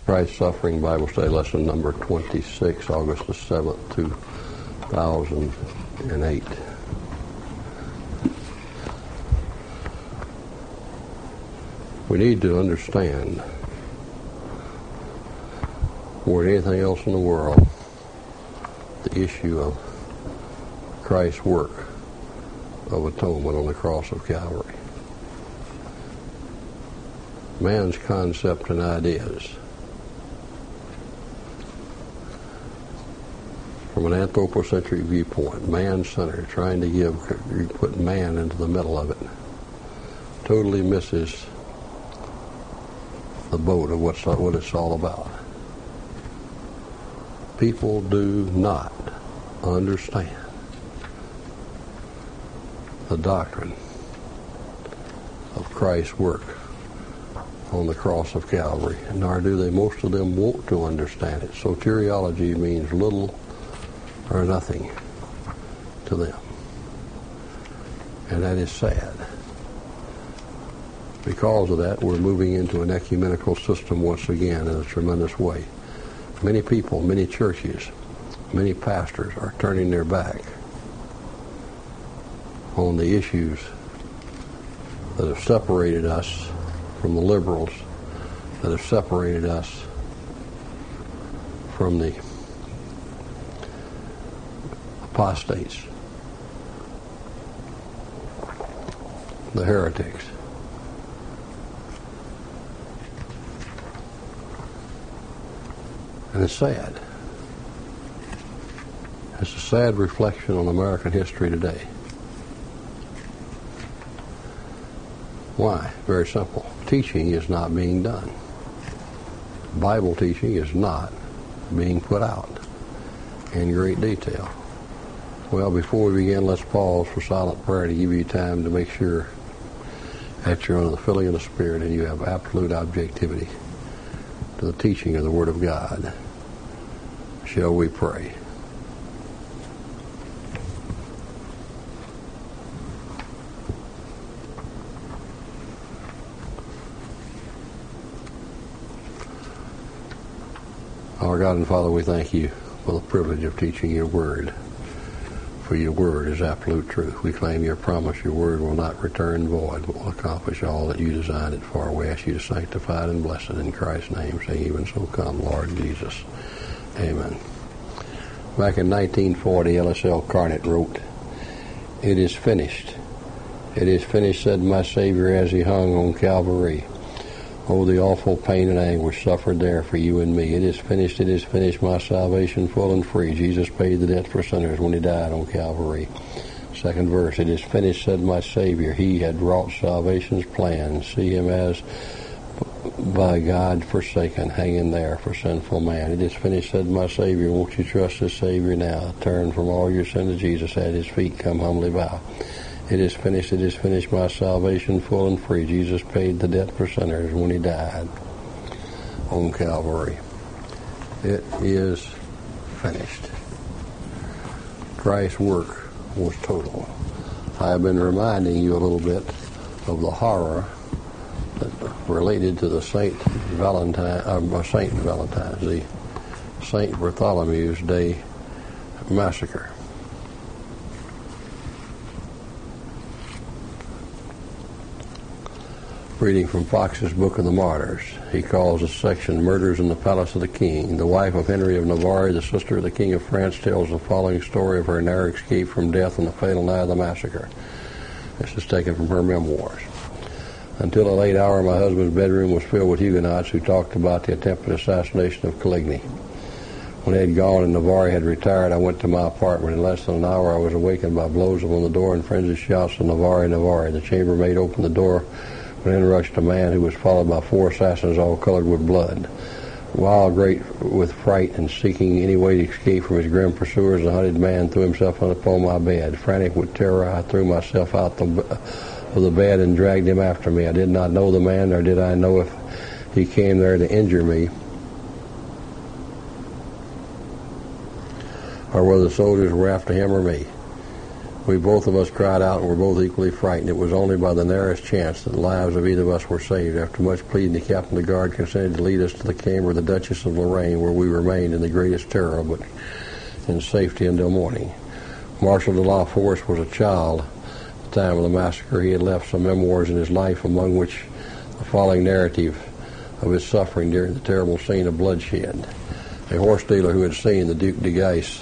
Christ's Suffering Bible Study Lesson number 26, August the 7th, 2008. We need to understand more than anything else in the world the issue of Christ's work of atonement on the cross of Calvary. Man's concept and ideas, from an anthropocentric viewpoint, man-centered, trying to put man into the middle of it, totally misses the boat of what it's all about. People do not understand the doctrine of Christ's work on the cross of Calvary, nor do they, most of them, want to understand it. Soteriology means little or nothing to them. And that is sad. Because of that, we're moving into an ecumenical system once again in a tremendous way. Many people, many churches, many pastors are turning their back on the issues that have separated us from the liberals, that have separated us from the apostates, the heretics. And it's sad. It's a sad reflection on American history today. Why? Very simple. Teaching is not being done. Bible teaching is not being put out in great detail. Well, before we begin, let's pause for silent prayer to give you time to make sure that you're under the filling of the Spirit and you have absolute objectivity to the teaching of the Word of God. Shall we pray? Our God and Father, we thank you for the privilege of teaching your Word, for your Word is absolute truth. We claim your promise, your Word will not return void, but will accomplish all that you designed it for. We ask you to sanctify it and bless it in Christ's name, saying, even so come, Lord Jesus. Amen. Back in 1940, L.S.L. Carnett wrote, "It is finished. It is finished, said my Savior as he hung on Calvary. Oh, the awful pain and anguish suffered there for you and me. It is finished, my salvation full and free. Jesus paid the debt for sinners when he died on Calvary." Second verse, "It is finished, said my Savior. He had wrought salvation's plan. See him as by God forsaken, hanging there for sinful man. It is finished, said my Savior. Won't you trust this Savior now? Turn from all your sin to Jesus. At his feet come humbly bow. It is finished, my salvation full and free. Jesus paid the debt for sinners when he died on Calvary. It is finished. Christ's work was total. I have been reminding you a little bit of the horror that related to the Saint Valentine's, the Saint Bartholomew's Day massacre. Reading from Fox's Book of the Martyrs, he calls this section "Murders in the Palace of the King." The wife of Henry of Navarre, the sister of the King of France, tells the following story of her narrow escape from death on the fatal night of the massacre. This is taken from her memoirs. "Until a late hour, my husband's bedroom was filled with Huguenots who talked about the attempted assassination of Coligny. When they had gone and Navarre had retired, I went to my apartment. In less than an hour, I was awakened by blows upon the door and frenzied shouts of Navarre, Navarre. The chambermaid opened the door, when in rushed a man who was followed by 4 assassins, all colored with blood. Wild, great with fright, and seeking any way to escape from his grim pursuers, the hunted man threw himself upon my bed. Frantic with terror, I threw myself out of the bed and dragged him after me. I did not know the man, nor did I know if he came there to injure me, or whether the soldiers were after him or me. We both of us cried out and were both equally frightened. It was only by the narrowest chance that the lives of either of us were saved. After much pleading, the captain of the guard consented to lead us to the chamber of the Duchess of Lorraine, where we remained in the greatest terror, but in safety until morning. Marshal de la Force was a child at the time of the massacre. He had left some memoirs in his life, among which the following narrative of his suffering during the terrible scene of bloodshed. A horse dealer who had seen the Duc de Guise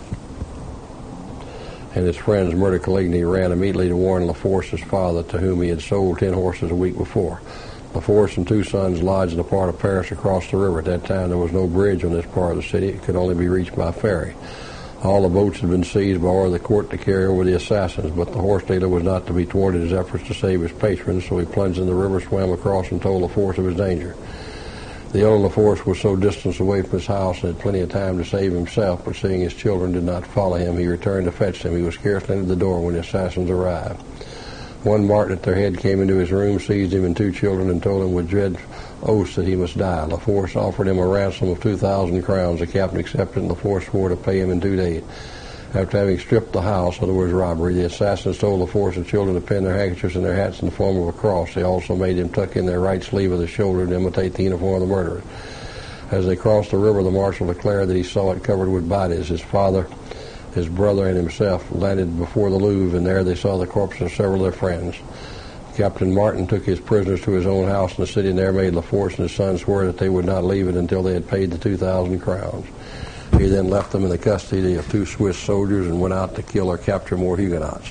and his friends murder Coligny ran immediately to warn Laforce's father, to whom he had sold 10 horses a week before. Laforce and 2 sons lodged in a part of Paris across the river. At that time there was no bridge on this part of the city. It could only be reached by ferry. All the boats had been seized by order of the court to carry over the assassins, but the horse dealer was not to be thwarted in his efforts to save his patrons, so he plunged in the river, swam across, and told Laforce of his danger. The elder Laforce was so distant away from his house and had plenty of time to save himself, but seeing his children did not follow him, he returned to fetch them. He was scarcely entered the door when the assassins arrived. One Martin at their head came into his room, seized him and 2 children, and told him with dread oaths that he must die. Laforce offered him a ransom of 2,000 crowns. The captain accepted, and Laforce swore to pay him in 2 days. After having stripped the house, in other words robbery, the assassins told Laforce and children to pin their handkerchiefs and their hats in the form of a cross. They also made them tuck in their right sleeve of the shoulder to imitate the uniform of the murderer. As they crossed the river, the marshal declared that he saw it covered with bodies. His father, his brother, and himself landed before the Louvre, and there they saw the corpses of several of their friends. Captain Martin took his prisoners to his own house in the city, and there made Laforce and his sons swear that they would not leave it until they had paid the 2,000 crowns. He then left them in the custody of 2 Swiss soldiers and went out to kill or capture more Huguenots.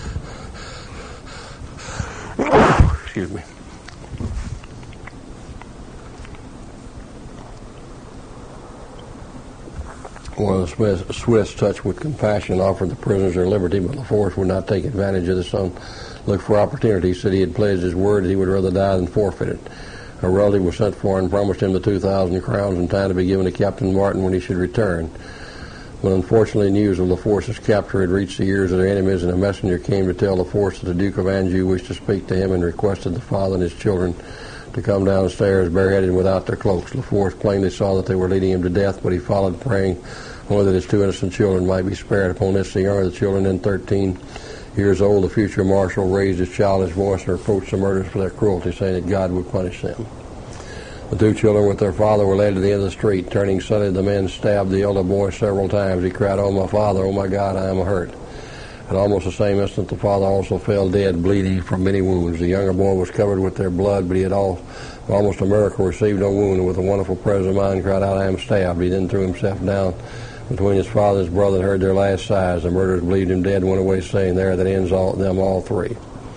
Excuse me. One of the Swiss, touched with compassion, offered the prisoners their liberty, but Laforce would not take advantage of this unlooked for opportunity. He said he had pledged his word that he would rather die than forfeit it. A relative was sent for and promised him the 2,000 crowns in time to be given to Captain Martin when he should return. But unfortunately, news of Laforce's capture had reached the ears of their enemies, and a messenger came to tell Laforce that the Duke of Anjou wished to speak to him and requested the father and his children to come downstairs bareheaded and without their cloaks. Laforce plainly saw that they were leading him to death, but he followed, praying only that his 2 innocent children might be spared. Upon this, the younger of the children, then 13 years old, the future marshal, raised his childish voice and reproached the murderers for their cruelty, saying that God would punish them. The 2 children with their father were led to the end of the street. Turning suddenly, the men stabbed the elder boy several times. He cried, "Oh, my father, oh, my God, I am hurt." At almost the same instant, the father also fell dead, bleeding from many wounds. The younger boy was covered with their blood, but he had almost a miracle, received no wound, and with a wonderful presence of mind cried out, "I am stabbed." He then threw himself down between his father and his brother and heard their last sighs. The murderers believed him dead and went away, saying, "There, that ends all 3.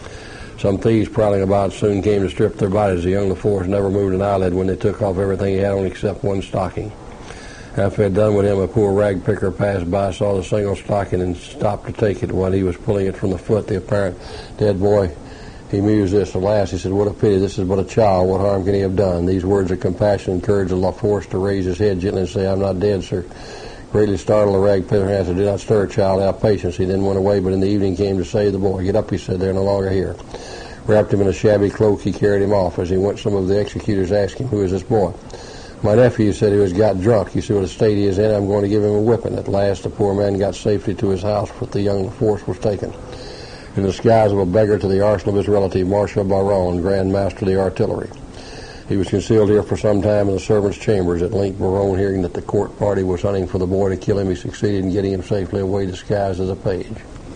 Some thieves prowling about soon came to strip their bodies. The young Laforce never moved an eyelid when they took off everything he had on except one stocking. After they had done with him, a poor rag picker passed by, saw the single stocking, and stopped to take it. While he was pulling it from the foot, the apparent dead boy, he mused this. Alas, he said, "What a pity, this is but a child. What harm can he have done?" These words of compassion encouraged Laforce to raise his head gently and say, "I'm not dead, sir." Greatly startled, the rag picker answered, "Do not stir, child, have patience." He then went away, but in the evening came to save the boy. "Get up," he said, "they're no longer here." Wrapped him in a shabby cloak, he carried him off. As he went, some of the executors asked him, "Who is this boy?" "My nephew," said, "he has got drunk. You see what a state he is in. I'm going to give him a whipping." At last the poor man got safely to his house, but the young Laforce was taken. In the disguise of a beggar to the arsenal of his relative, Marshal Baron, Grand Master of the Artillery. He was concealed here for some time in the servants' chambers. At length, Baron, hearing that the court party was hunting for the boy to kill him, he succeeded in getting him safely away disguised as a page.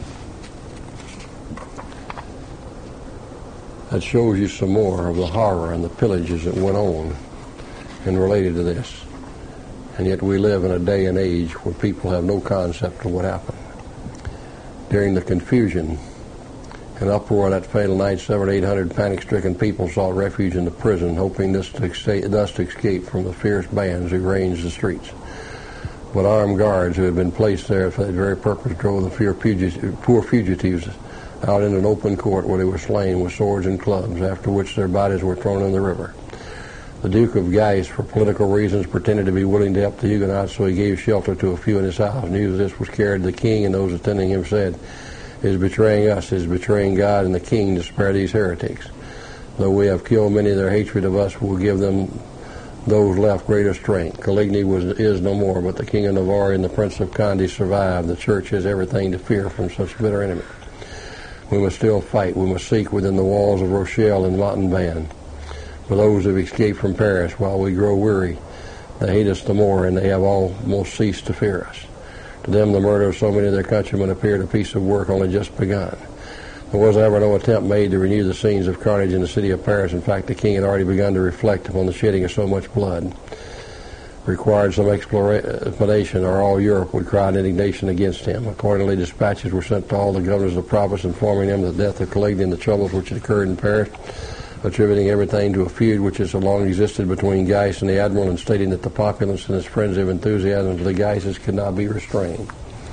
That shows you some more of the horror and the pillages that went on and related to this. And yet we live in a day and age where people have no concept of what happened. During the confusion and uproar of that fatal night, 700 or 800 panic-stricken people sought refuge in the prison, hoping thus to escape from the fierce bands who ranged the streets. But armed guards who had been placed there for that very purpose drove the poor fugitives out into an open court where they were slain with swords and clubs, after which their bodies were thrown in the river. The Duke of Guise, for political reasons, pretended to be willing to help the Huguenots, so he gave shelter to a few in his house. News of this was carried to the king, and those attending him said, "He is betraying us, he is betraying God and the king to spare these heretics. Though we have killed many, their hatred of us will give them those left greater strength. Coligny is no more, but the King of Navarre and the Prince of Conde survive. The Church has everything to fear from such bitter enemy. We must still fight. We must seek within the walls of Rochelle and Montauban for those who have escaped from Paris. While we grow weary, they hate us the more, and they have almost ceased to fear us. To them, the murder of so many of their countrymen appeared a piece of work only just begun. There was ever no attempt made to renew the scenes of carnage in the city of Paris. In fact, the king had already begun to reflect upon the shedding of so much blood. Required some explanation, or all Europe would cry in indignation against him. Accordingly, dispatches were sent to all the governors of the province, informing them of the death of Coligny and the troubles which had occurred in Paris, attributing everything to a feud which has so long existed between Guise and the admiral, and stating that the populace in its frenzy of enthusiasm for the Guises could not be restrained.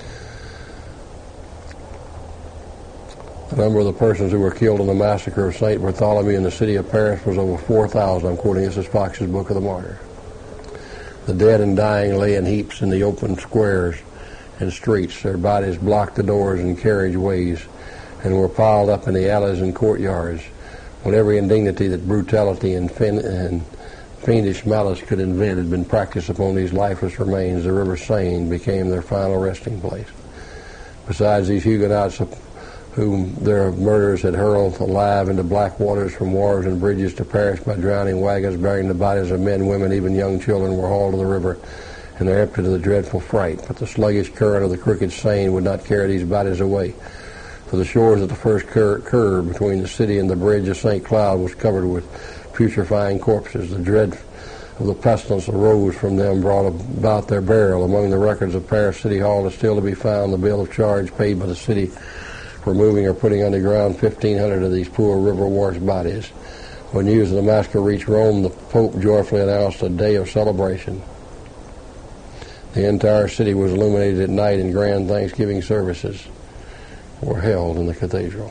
The number of the persons who were killed in the massacre of St. Bartholomew in the city of Paris was over 4,000. I'm quoting this as Fox's Book of the Martyr. The dead and dying lay in heaps in the open squares and streets. Their bodies blocked the doors and carriageways and were piled up in the alleys and courtyards. When every indignity that brutality and fiendish malice could invent had been practiced upon these lifeless remains, the river Seine became their final resting place. Besides these Huguenots, whom their murderers had hurled alive into black waters from wharves and bridges to Paris by drowning wagons bearing the bodies of men, women, even young children were hauled to the river, and they're emptied to the dreadful fright. But the sluggish current of the crooked Seine would not carry these bodies away. For the shores of the first curve between the city and the bridge of St. Cloud was covered with putrefying corpses. The dread of the pestilence arose from them, brought about their burial. Among the records of Paris City Hall is still to be found the bill of charge paid by the city for moving or putting underground 1,500 of these poor river-washed bodies. When news of the massacre reached Rome, the Pope joyfully announced a day of celebration. The entire city was illuminated at night, and grand Thanksgiving services were held in the cathedral.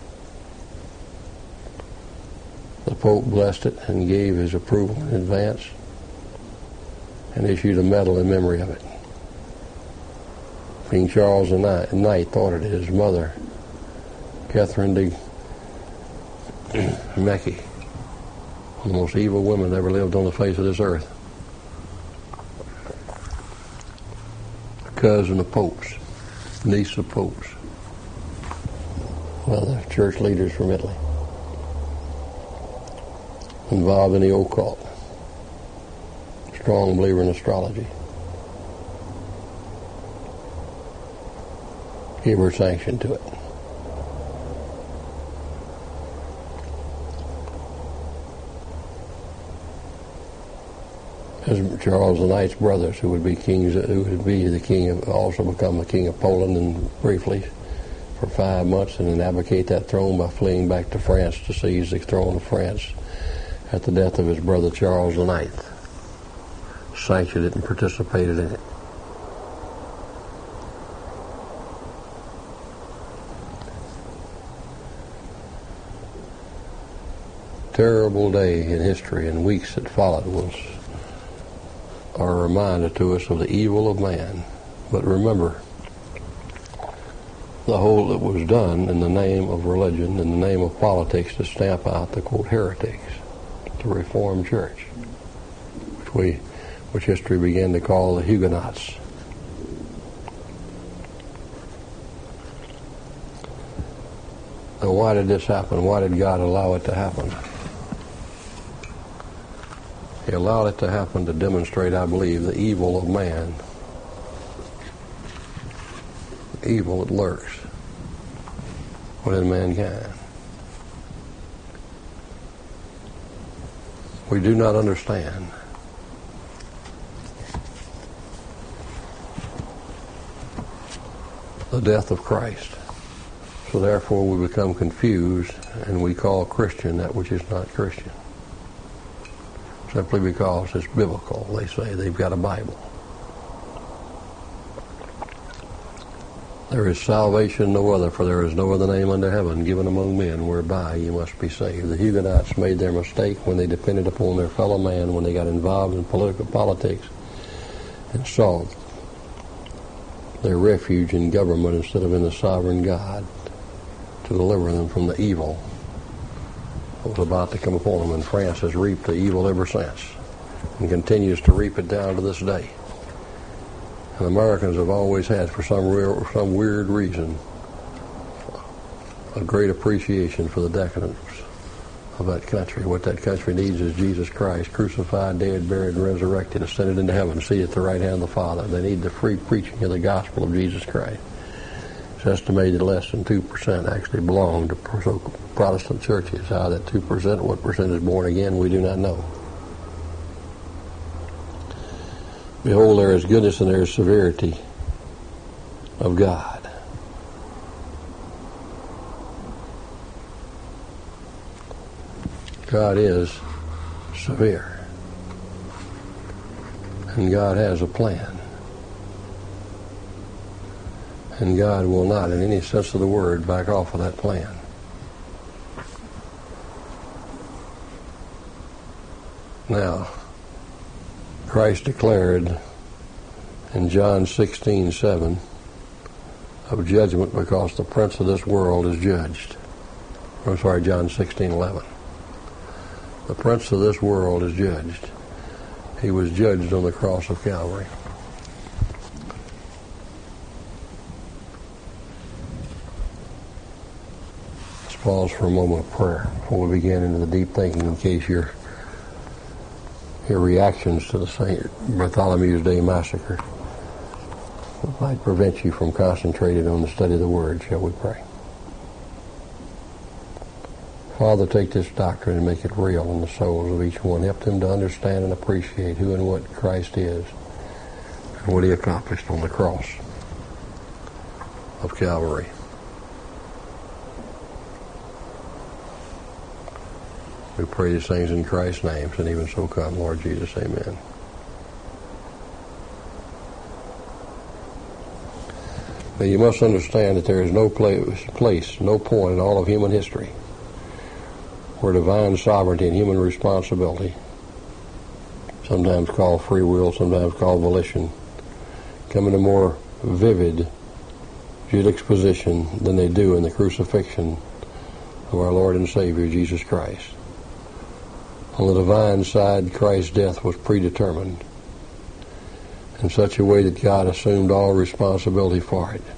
The Pope blessed it and gave his approval in advance and issued a medal in memory of it. King Charles IX thought it his mother, Catherine de Medici, one of the most evil women that ever lived on the face of this earth. Cousin of popes, niece of popes, one of the church leaders from Italy, involved in the occult, strong believer in astrology. Gave her sanction to it. As Charles IX's brothers, who would be kings, who would be the king of, also become the king of Poland, and briefly for 5 months, and then abdicate that throne by fleeing back to France to seize the throne of France at the death of his brother Charles IX. Sanctioned it and participated in it. Terrible day in history, and weeks that followed are a reminder to us of the evil of man. But remember, the whole that was done in the name of religion, in the name of politics, to stamp out the, quote, heretics, the Reformed Church, which history began to call the Huguenots. Now, why did this happen? Why did God allow it to happen? He allowed it to happen to demonstrate, I believe, the evil of man. The evil that lurks within mankind. We do not understand the death of Christ. So therefore we become confused, and we call Christian that which is not Christian. Simply because it's biblical. They say they've got a Bible. There is salvation no other, for there is no other name under heaven given among men whereby you must be saved. The Huguenots made their mistake when they depended upon their fellow man, when they got involved in politics and sought their refuge in government instead of in the sovereign God to deliver them from the evil that was about to come upon them, and France has reaped the evil ever since. and continues to reap it down to this day. And Americans have always had, for some weird reason, a great appreciation for the decadence of that country. What that country needs is Jesus Christ, crucified, dead, buried, and resurrected, ascended into heaven, seated at the right hand of the Father. They need the free preaching of the gospel of Jesus Christ. It's estimated less than 2% actually belong to Protestant churches. How that 2%, what percent is born again, we do not know. Behold, there is goodness and there is severity of God. God is severe. And God has a plan. And God will not, in any sense of the word, back off of that plan. Now, Christ declared in John 16:7 of judgment because the prince of this world is judged. John 16:11. The prince of this world is judged. He was judged on the cross of Calvary. Let's pause for a moment of prayer before we begin into the deep thinking, in case your reactions to the St. Bartholomew's Day massacre might prevent you from concentrating on the study of the Word. Shall we pray? Father, take this doctrine and make it real in the souls of each one. Help them to understand and appreciate who and what Christ is and what He accomplished on the cross of Calvary. We pray these things in Christ's name, and even so come, Lord Jesus. Amen. Now you must understand that there is no place, no point in all of human history where divine sovereignty and human responsibility, sometimes called free will, sometimes called volition, come into more vivid juxtaposition than they do in the crucifixion of our Lord and Savior, Jesus Christ. On the divine side, Christ's death was predetermined in such a way that God assumed all responsibility for it.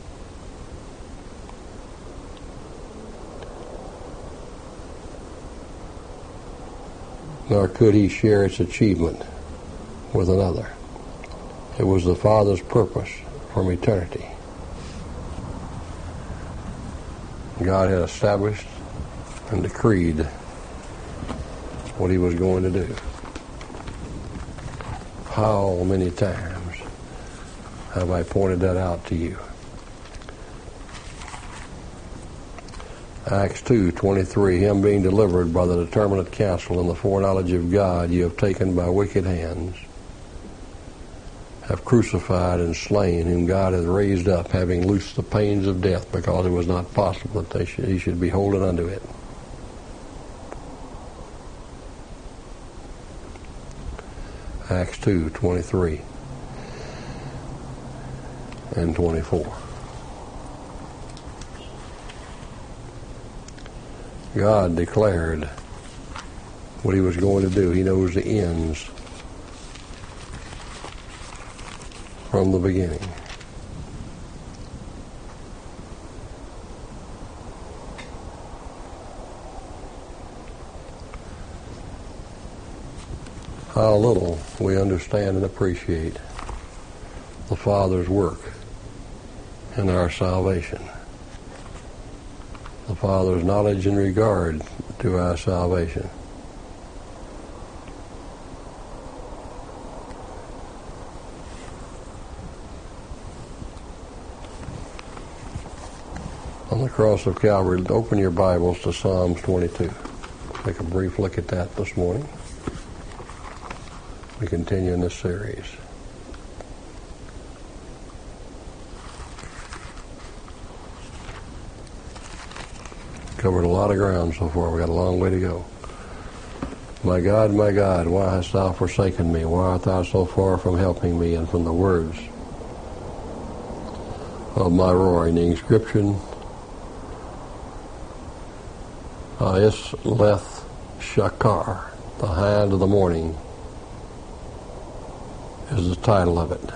Nor could He share its achievement with another. It was the Father's purpose from eternity. God had established and decreed what He was going to do. How many times have I pointed that out to you? Acts 2:23, Him being delivered by the determinate counsel and the foreknowledge of God, you have taken by wicked hands, have crucified and slain, whom God hath raised up, having loosed the pains of death, because it was not possible that He should be holden unto it. Acts 2:23 and 24. God declared what He was going to do. He knows the ends from the beginning. How little we understand and appreciate the Father's work in our salvation. The Father's knowledge and regard to our salvation. On the cross of Calvary, open your Bibles to Psalms 22. Take a brief look at that this morning. We continue in this series. Covered a lot of ground so far. We got a long way to go. My God, why hast thou forsaken me? Why art thou so far from helping me and from the words of my roaring? The inscription, Isleth Shakar, the hand of the morning, is the title of it.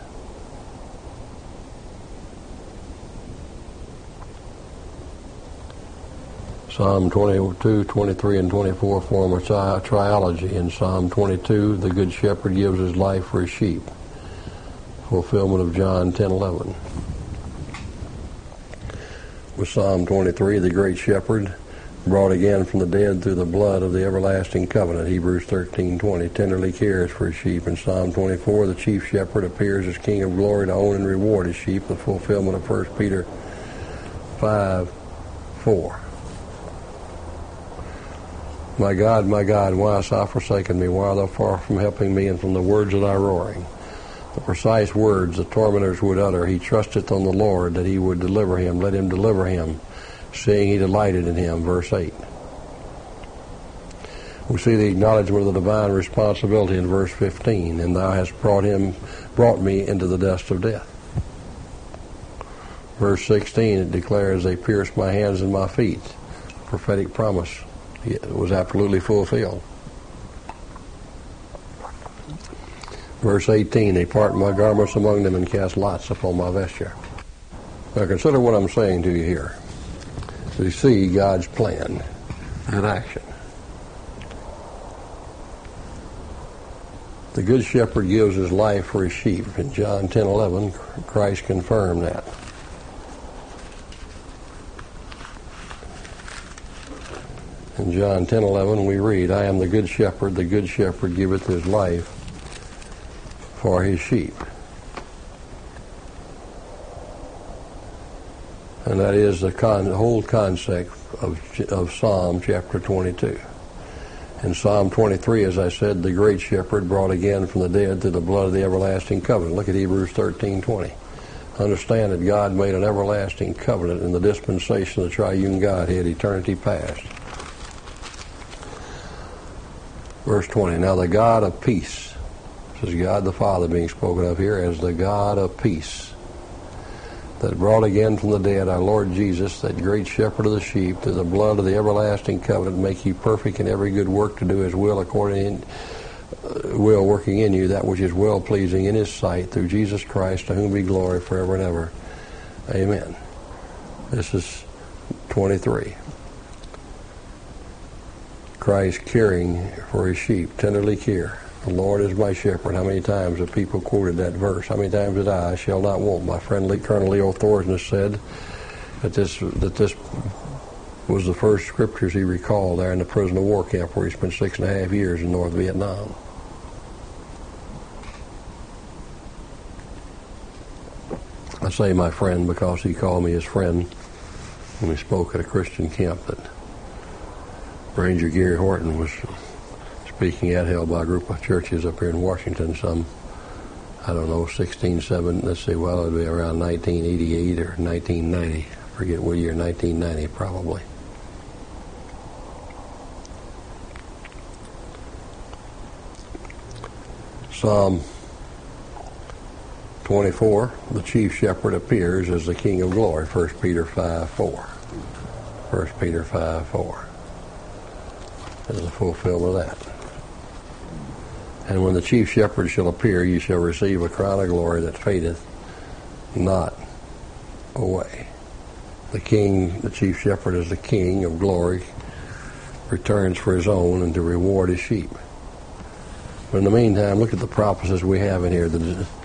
Psalm 22, 23, and 24 form a trilogy. In Psalm 22, the Good Shepherd gives his life for his sheep. Fulfillment of John 10:11. With Psalm 23, the Great Shepherd, brought again from the dead through the blood of the everlasting covenant, Hebrews 13:20, tenderly cares for his sheep. In Psalm 24, the Chief Shepherd appears as King of glory to own and reward his sheep, the fulfillment of 1 Peter 5:4. My God, why hast thou forsaken me? Why art thou far from helping me and from the words of thy roaring? The precise words the tormentors would utter. He trusteth on the Lord that he would deliver him. Let him deliver him, seeing he delighted in him. Verse 8. We see the acknowledgement of the divine responsibility in verse 15. And thou hast brought me into the dust of death. Verse 16, it declares, they pierced my hands and my feet. Prophetic promise. It was absolutely fulfilled. Verse 18, they part my garments among them and cast lots upon my vesture. Now consider what I'm saying to you here. We see God's plan in action. The Good Shepherd gives his life for his sheep. In John 10:11, Christ confirmed that. In John 10:11 we read, I am the good shepherd giveth his life for his sheep. And that is the whole concept of Psalm chapter 22. In Psalm 23, as I said, the great shepherd brought again from the dead through the blood of the everlasting covenant. Look at Hebrews 13:20. Understand that God made an everlasting covenant in the dispensation of the triune Godhead, eternity past. Verse 20, now the God of peace, this is God the Father being spoken of here as the God of peace, that brought again from the dead our Lord Jesus, that great shepherd of the sheep, through the blood of the everlasting covenant, make you perfect in every good work to do his will according will working in you that which is well pleasing in his sight, through Jesus Christ, to whom be glory forever and ever. Amen. This is 23. Christ caring for his sheep, tenderly care. The Lord is my shepherd. How many times have people quoted that verse? How many times did I shall not want? My friend Colonel Leo Thorsness said that this was the first scriptures he recalled there in the prisoner of war camp where he spent 6.5 years in North Vietnam. I say my friend because he called me his friend when we spoke at a Christian camp that Ranger Gary Horton was speaking at, held by a group of churches up here in Washington, some, 16, let's see, well, it would be around 1988 or 1990. I forget what year, 1990 probably. Psalm 24, the chief shepherd appears as the King of glory, 1 Peter 5:4. 1 Peter 5:4. Is the fulfillment of that. And when the chief shepherd shall appear, you shall receive a crown of glory that fadeth not away. The king, the chief shepherd is the King of glory, returns for his own and to reward his sheep. But in the meantime, look at the promises we have in here.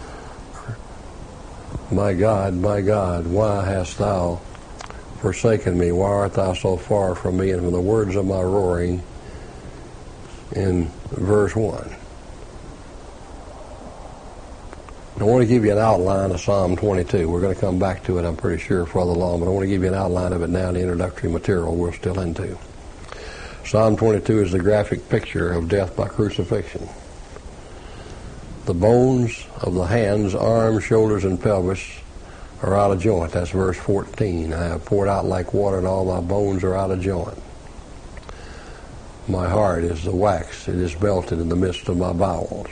My God, why hast thou forsaken me? Why art thou so far from me? And from the words of my roaring, in verse 1. I want to give you an outline of Psalm 22. We're going to come back to it, I'm pretty sure, further along, but I want to give you an outline of it now in the introductory material we're still into. Psalm 22 is the graphic picture of death by crucifixion. The bones of the hands, arms, shoulders, and pelvis are out of joint. That's verse 14. I have poured out like water, and all my bones are out of joint. My heart is the wax. It is melted in the midst of my bowels.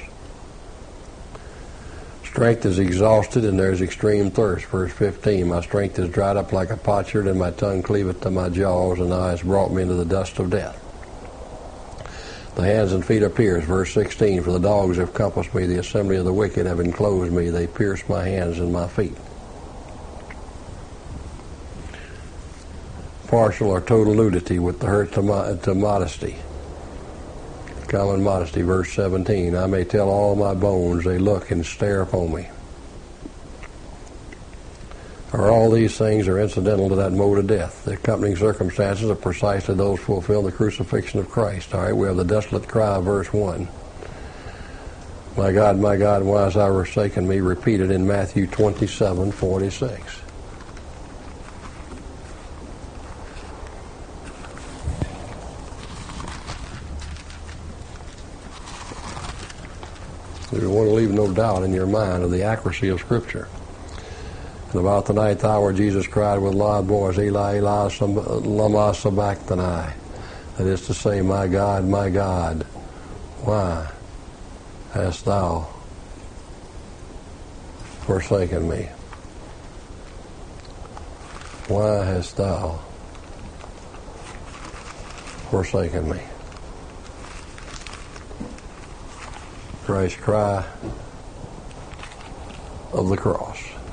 Strength is exhausted, and there is extreme thirst. Verse 15, my strength is dried up like a potsherd, and my tongue cleaveth to my jaws, and thou hast brought me into the dust of death. The hands and feet are pierced. Verse 16, for the dogs have compassed me, the assembly of the wicked have enclosed me, they pierced my hands and my feet. Partial or total nudity with the hurt to modesty. Common modesty, verse 17, I may tell all my bones, they look and stare upon me. Or all these things are incidental to that mode of death. The accompanying circumstances are precisely those fulfill the crucifixion of Christ. All right, we have the desolate cry of verse 1. My God, why hast thou forsaken me? Repeated in Matthew 27:46. You want to leave no doubt in your mind of the accuracy of Scripture. And about the ninth hour, Jesus cried with loud voice, Eli, Eli, lama sabachthani. That is to say, my God, why hast thou forsaken me? Why hast thou forsaken me? Christ's cry of the cross.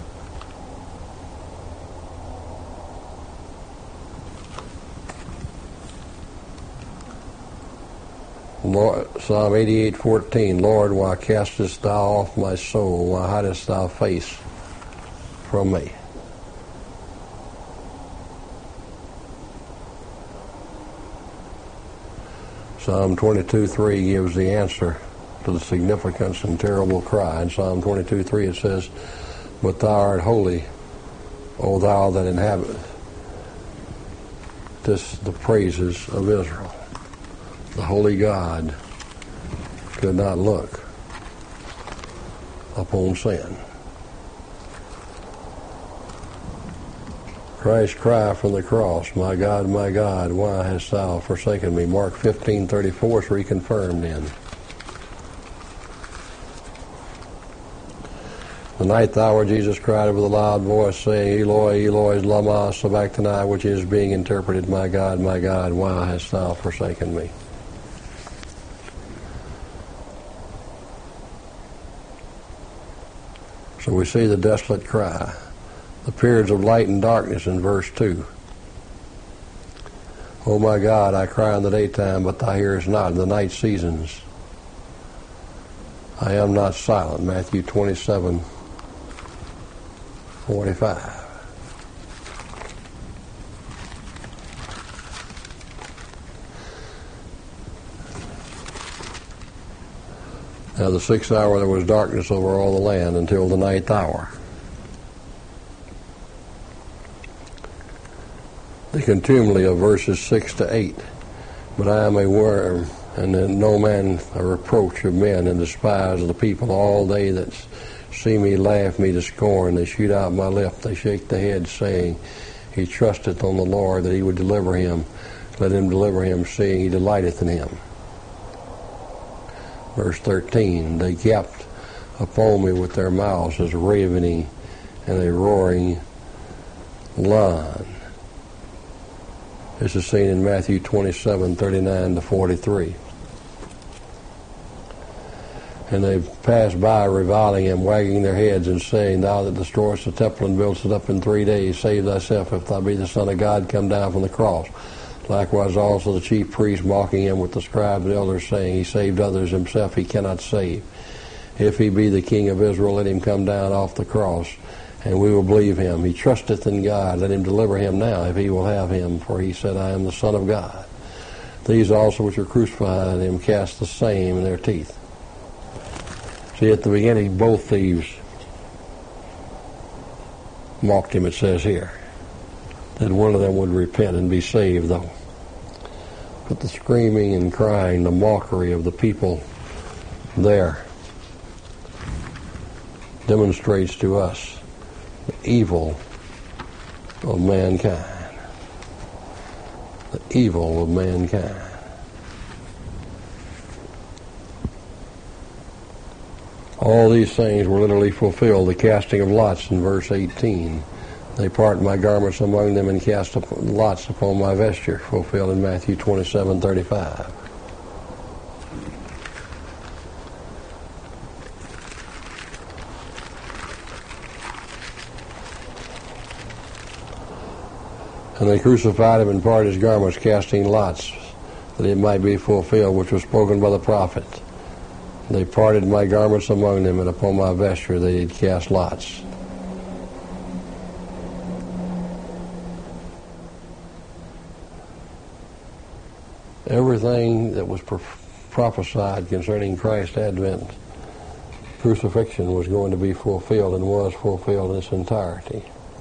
Lord, Psalm 88:14, Lord, why castest thou off my soul? Why hidest thou face from me? Psalm 22:3 gives the answer to the significance and terrible cry. In Psalm 22:3 it says, but thou art holy, O thou that inhabitest the praises of Israel. The holy God could not look upon sin. Christ's cry from the cross, my God, why hast thou forsaken me? Mark 15:34 is reconfirmed in. The ninth hour Jesus cried with a loud voice, saying, Eloi, Eloi, lama sabachthani, which is being interpreted, my God, why hast thou forsaken me? So we see the desolate cry, the periods of light and darkness in verse 2. Oh my God, I cry in the daytime, but thou hearest not. In the night seasons, I am not silent. Matthew 27:45. Now the sixth hour there was darkness over all the land until the ninth hour. The contumely of verses 6 to 8. But I am a worm, and in no man a reproach of men, and despise of the people. All they that see me laugh me to scorn. They shoot out my lip, they shake their head, saying, He trusteth on the Lord that he would deliver him. Let him deliver him, seeing he delighteth in him. Verse 13, they yapped upon me with their mouths as ravening and a roaring lion. This is seen in Matthew 27:39-43. And they passed by reviling him, wagging their heads and saying, Thou that destroyest the temple and buildest it up in 3 days, save thyself. If thou be the Son of God, come down from the cross. Likewise also the chief priests mocking him with the scribes and elders, saying, He saved others, himself he cannot save. If he be the King of Israel, let him come down off the cross, and we will believe him. He trusteth in God, let him deliver him now, if he will have him. For he said, I am the Son of God. These also which are crucified him cast the same in their teeth. See, at the beginning, both thieves mocked him, it says here. That one of them would repent and be saved, though. But the screaming and crying, the mockery of the people there demonstrates to us the evil of mankind. The evil of mankind. All these things were literally fulfilled. The casting of lots in verse 18. They part my garments among them and cast lots upon my vesture, fulfilled in Matthew 27:35. And they crucified him and parted his garments, casting lots, that it might be fulfilled, which was spoken by the prophet. They parted my garments among them, and upon my vesture they did cast lots. Everything that was prophesied concerning Christ's advent, crucifixion, was going to be fulfilled, and was fulfilled in its entirety.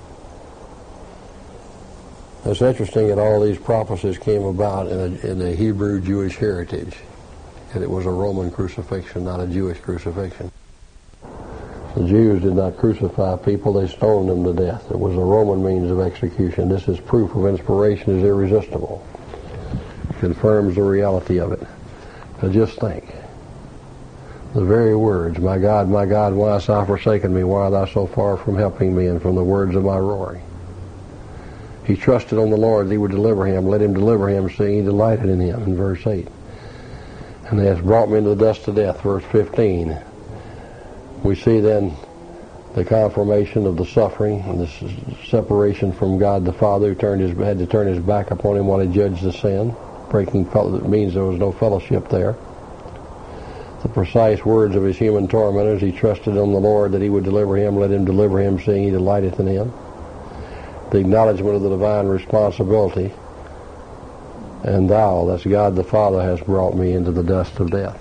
It's interesting that all these prophecies came about in a Hebrew Jewish heritage, and it was a Roman crucifixion, not a Jewish crucifixion. The Jews did not crucify people, they stoned them to death. It was a Roman means of execution. This is proof of inspiration is irresistible. It confirms the reality of it. Now just think. The very words, my God, why hast thou forsaken me? Why art thou so far from helping me? And from the words of my roaring. He trusted on the Lord that he would deliver him. Let him deliver him, seeing he delighted in him, in verse 8. And they has brought me into the dust of death, verse 15. We see then the confirmation of the suffering and the separation from God the Father, who had to turn his back upon him while he judged the sin. Breaking means there was no fellowship there. The precise words of his human tormentors, he trusted on the Lord that he would deliver him. Let him deliver him, seeing he delighteth in him. The acknowledgement of the divine responsibility. And thou, that's God the Father, has brought me into the dust of death.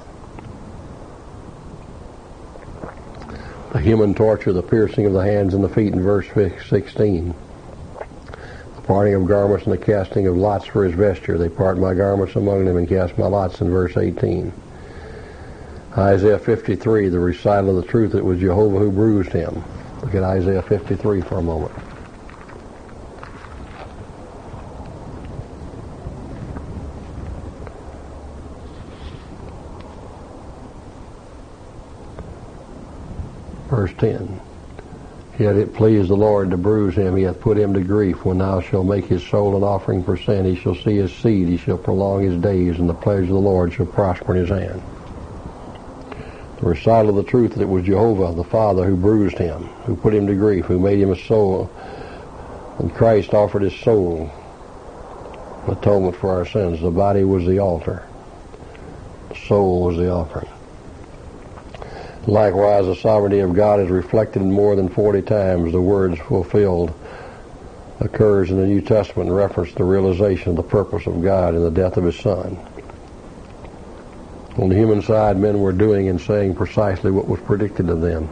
The human torture, the piercing of the hands and the feet in verse 16. The parting of garments and the casting of lots for his vesture. They part my garments among them and cast my lots in verse 18. Isaiah 53, the recital of the truth, it was Jehovah who bruised him. Look at Isaiah 53 for a moment. Verse 10. Yet it pleased the Lord to bruise him. He hath put him to grief. When thou shalt make his soul an offering for sin, he shall see his seed. He shall prolong his days, and the pleasure of the Lord shall prosper in his hand. The recital of the truth that it was Jehovah, the Father, who bruised him, who put him to grief, who made him a soul. And Christ offered his soul, atonement for our sins. The body was the altar. The soul was the offering. Likewise, the sovereignty of God is reflected in more than 40 times. The words fulfilled occurs in the New Testament in reference to the realization of the purpose of God in the death of his Son. On the human side, men were doing and saying precisely what was predicted of them,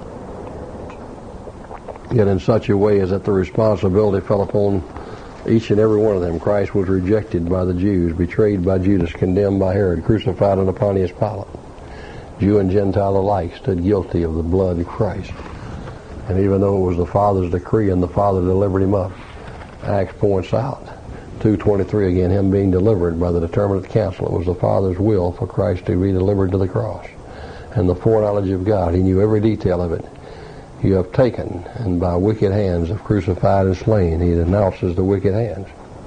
yet in such a way as that the responsibility fell upon each and every one of them. Christ was rejected by the Jews, betrayed by Judas, condemned by Herod, crucified under Pontius Pilate. Jew and Gentile alike stood guilty of the blood of Christ. And even though it was the Father's decree and the Father delivered him up, Acts points out, 2:23 again, him being delivered by the determinate counsel. It was the Father's will for Christ to be delivered to the cross. And the foreknowledge of God, he knew every detail of it. You have taken, and by wicked hands have crucified and slain. He denounces the wicked hands.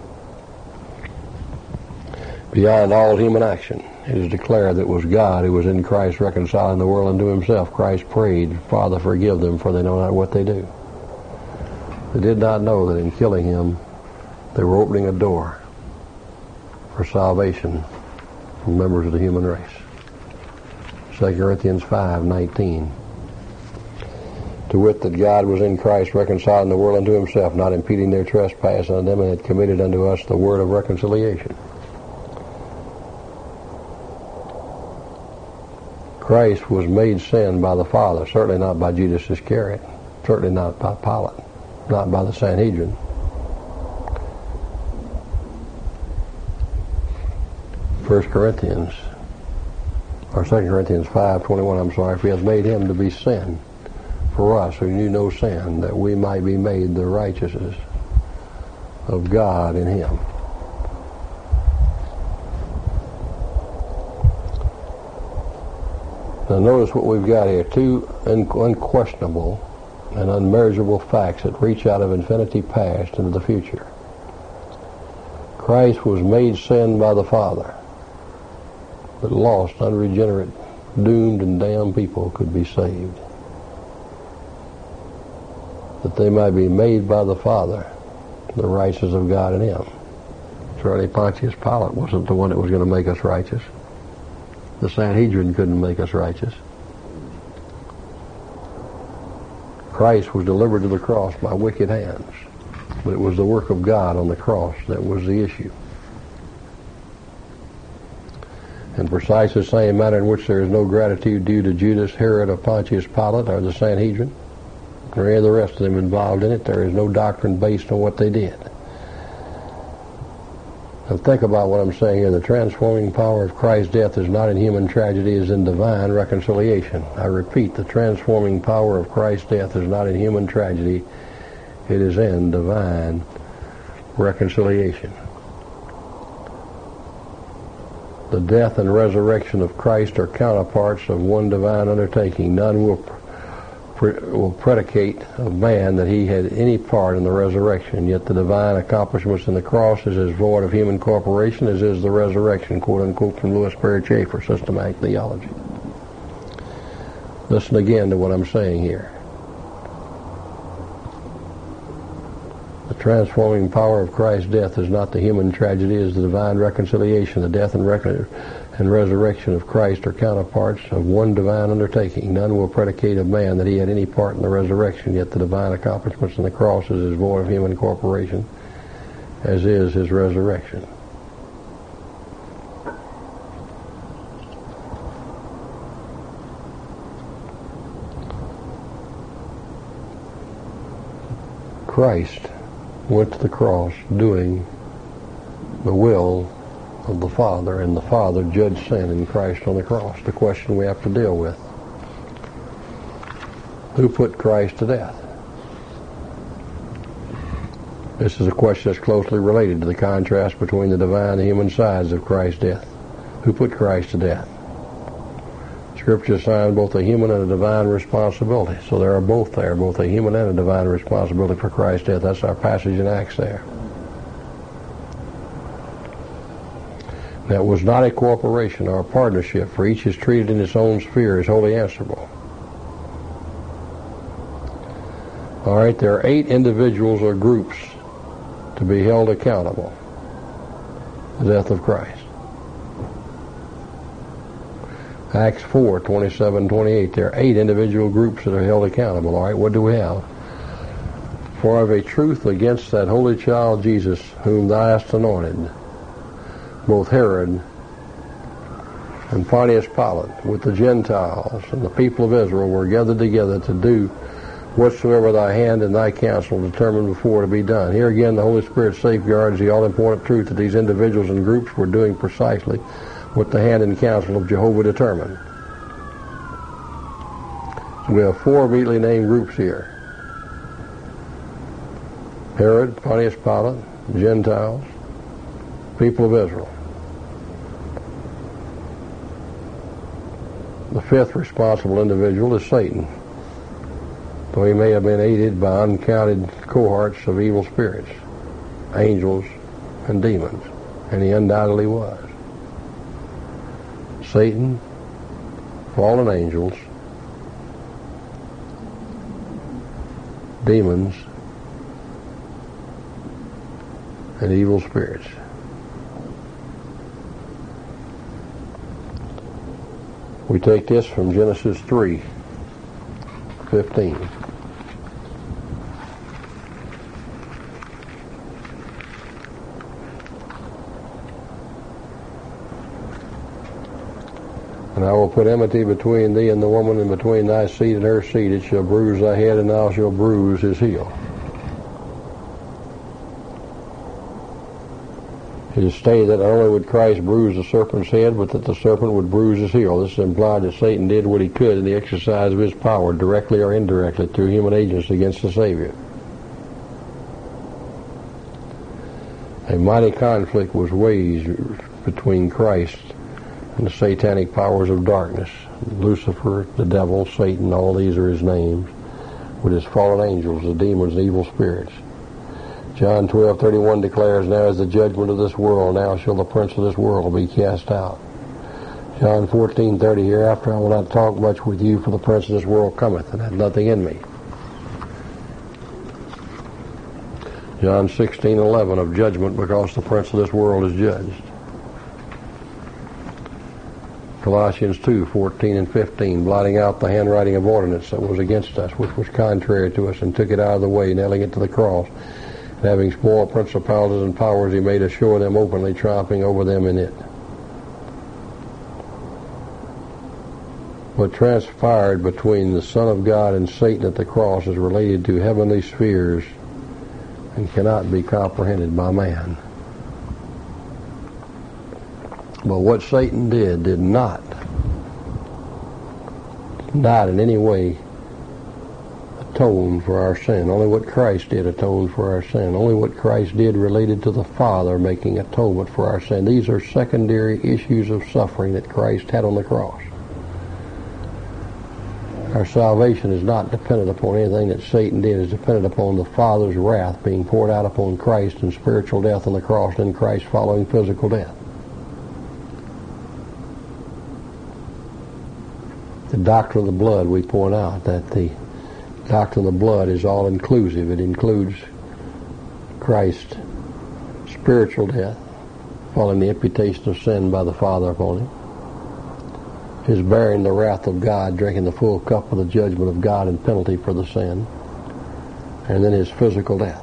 Beyond all human action, it is declared that it was God who was in Christ reconciling the world unto himself. Christ prayed, Father, forgive them, for they know not what they do. They did not know that in killing him, they were opening a door for salvation for members of the human race. 2 Corinthians 5:19. To wit, that God was in Christ reconciling the world unto himself, not impeding their trespass unto them, and had committed unto us the word of reconciliation. Christ was made sin by the Father, certainly not by Judas Iscariot, certainly not by Pilate, not by the Sanhedrin. 2 Corinthians 5:21, for he hath made him to be sin for us who knew no sin, that we might be made the righteousness of God in him. Now notice what we've got here, two unquestionable and unmeasurable facts that reach out of infinity past into the future. Christ was made sin by the Father, but lost, unregenerate, doomed and damned people could be saved. That they might be made by the Father the righteousness of God in him. Surely Pontius Pilate wasn't the one that was going to make us righteous. The Sanhedrin couldn't make us righteous. Christ was delivered to the cross by wicked hands, but it was the work of God on the cross that was the issue. In precisely the same manner in which there is no gratitude due to Judas, Herod, or Pontius Pilate, or the Sanhedrin, or any of the rest of them involved in it, there is no doctrine based on what they did. And think about what I'm saying here. The transforming power of Christ's death is not in human tragedy, it is in divine reconciliation. I repeat, the transforming power of Christ's death is not in human tragedy, it is in divine reconciliation. The death and resurrection of Christ are counterparts of one divine undertaking. None will predicate of man that he had any part in the resurrection, yet the divine accomplishments in the cross is as void of human cooperation as is the resurrection, quote-unquote, from Louis Perry Chafer, Systematic Theology. Listen again to what I'm saying here. The transforming power of Christ's death is not the human tragedy, it is the divine reconciliation. The death and resurrection of Christ are counterparts of one divine undertaking. None will predicate of man that he had any part in the resurrection, yet the divine accomplishments in the cross is as void of human cooperation as is his resurrection. Christ went to the cross doing the will of the Father, and the Father judged sin in Christ on the cross. The question we have to deal with: who put Christ to death? This is a question that's closely related to the contrast between the divine and human sides of Christ's death. Who put Christ to death? Scripture assigns both a human and a divine responsibility. So there are both there, both a human and a divine responsibility for Christ's death. That's our passage in Acts there. That was not a cooperation or a partnership, for each is treated in its own sphere as wholly answerable. All right, there are 8 individuals or groups to be held accountable for the death of Christ. Acts 4, 27, 28. There are 8 individual groups that are held accountable. All right, what do we have? For of a truth against that holy child Jesus, whom thou hast anointed, both Herod and Pontius Pilate, with the Gentiles and the people of Israel, were gathered together to do whatsoever thy hand and thy counsel determined before to be done. Here again, the Holy Spirit safeguards the all-important truth that these individuals and groups were doing precisely what the hand and counsel of Jehovah determined. So we have 4 immediately named groups here: Herod, Pontius Pilate, Gentiles, people of Israel. The 5th responsible individual is Satan, though he may have been aided by uncounted cohorts of evil spirits, angels, and demons, and he undoubtedly was. Satan, fallen angels, demons, and evil spirits. We take this from Genesis 3:15. And I will put enmity between thee and the woman, and between thy seed and her seed. It shall bruise thy head, and thou shalt bruise his heel. It is stated that not only would Christ bruise the serpent's head, but that the serpent would bruise his heel. This implied that Satan did what he could in the exercise of his power, directly or indirectly, through human agents against the Savior. A mighty conflict was waged between Christ and the satanic powers of darkness. Lucifer, the devil, Satan, all these are his names, with his fallen angels, the demons, and evil spirits. John 12:31 declares, now is the judgment of this world, now shall the prince of this world be cast out. John 14:30, hereafter I will not talk much with you, for the prince of this world cometh, and hath nothing in me. John 16:11, of judgment because the prince of this world is judged. Colossians 2:14 and 15, blotting out the handwriting of ordinance that was against us, which was contrary to us, and took it out of the way, nailing it to the cross. And having spoiled principalities and powers, he made us show of them openly, triumphing over them in it. What transpired between the Son of God and Satan at the cross is related to heavenly spheres and cannot be comprehended by man. But what Satan did not in any way atone for our sin. Only what Christ did atoned for our sin. Only what Christ did related to the Father making atonement for our sin. These are secondary issues of suffering that Christ had on the cross. Our salvation is not dependent upon anything that Satan did. It's dependent upon the Father's wrath being poured out upon Christ in spiritual death on the cross, and Christ following physical death. The doctrine of the blood, we point out that the doctrine of the blood is all-inclusive. It includes Christ's spiritual death, following the imputation of sin by the Father upon him, his bearing the wrath of God, drinking the full cup of the judgment of God and penalty for the sin, and then his physical death,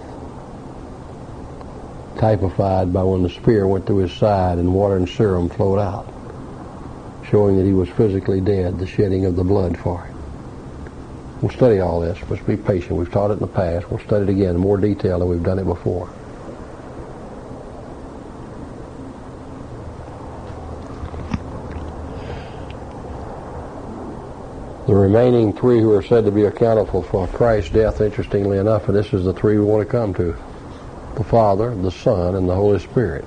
typified by when the spear went through his side and water and serum flowed out, showing that he was physically dead, the shedding of the blood for it. We'll study all this. Let's be patient. We've taught it in the past. We'll study it again in more detail than we've done it before. The remaining three who are said to be accountable for Christ's death, interestingly enough, and this is the three we want to come to: the Father, the Son, and the Holy Spirit.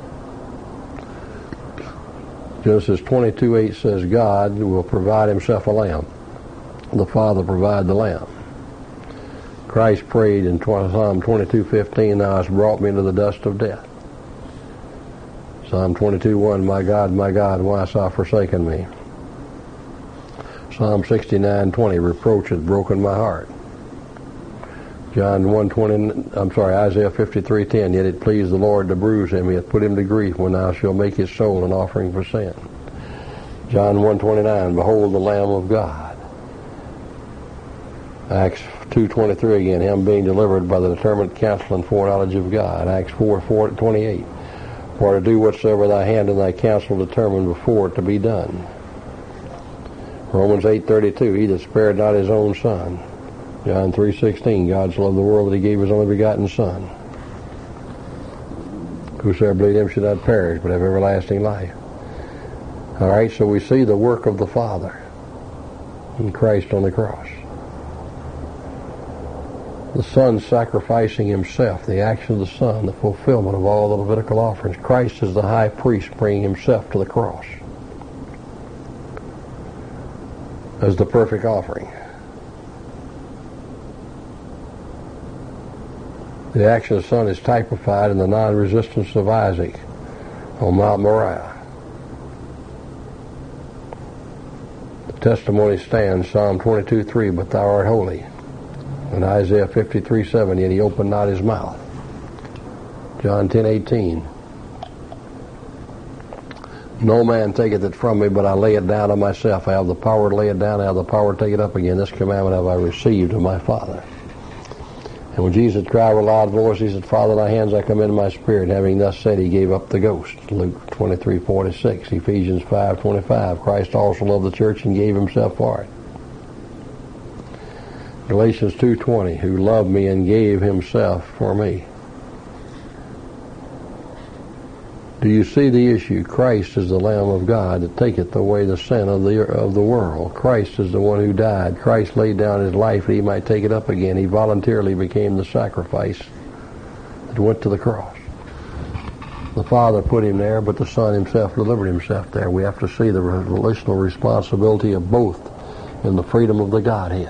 Genesis 22:8 says God will provide himself a lamb. The Father provided the lamb. Christ prayed in Psalm 22:15, "Thou hast brought me into the dust of death." Psalm 22:1, my God, why hast thou forsaken me?" Psalm 69:20, reproach hath broken my heart. Isaiah 53:10, yet it pleased the Lord to bruise him, he hath put him to grief, when thou shalt make his soul an offering for sin. John 1:29, behold the Lamb of God. Acts 2:23 again, him being delivered by the determined counsel and foreknowledge of God. Acts 4:28, for to do whatsoever thy hand and thy counsel determined before it to be done. Romans 8:32, he that spared not his own son. John 3:16, God so loved the world that he gave his only begotten Son. Whosoever believed him should not perish, but have everlasting life. All right, so we see the work of the Father in Christ on the cross. The Son sacrificing himself, the action of the Son, the fulfillment of all the Levitical offerings. Christ is the high priest bringing himself to the cross as the perfect offering. The action of the Son is typified in the non-resistance of Isaac on Mount Moriah. The testimony stands, Psalm 22:3, but thou art holy. And Isaiah 53:7, yet he opened not his mouth. John 10:18, no man taketh it from me, but I lay it down of myself. I have the power to lay it down, I have the power to take it up again. This commandment have I received of my Father. And when Jesus cried with a loud voice, he said, Father, in thy hands I commend my spirit. Having thus said, he gave up the ghost. Luke 23:46, Ephesians 5:25. Christ also loved the church and gave himself for it. Galatians 2:20, who loved me and gave himself for me. Do you see the issue? Christ is the Lamb of God that taketh away the sin of the world. Christ is the one who died. Christ laid down his life that he might take it up again. He voluntarily became the sacrifice that went to the cross. The Father put him there, but the Son himself delivered himself there. We have to see the relational responsibility of both in the freedom of the Godhead.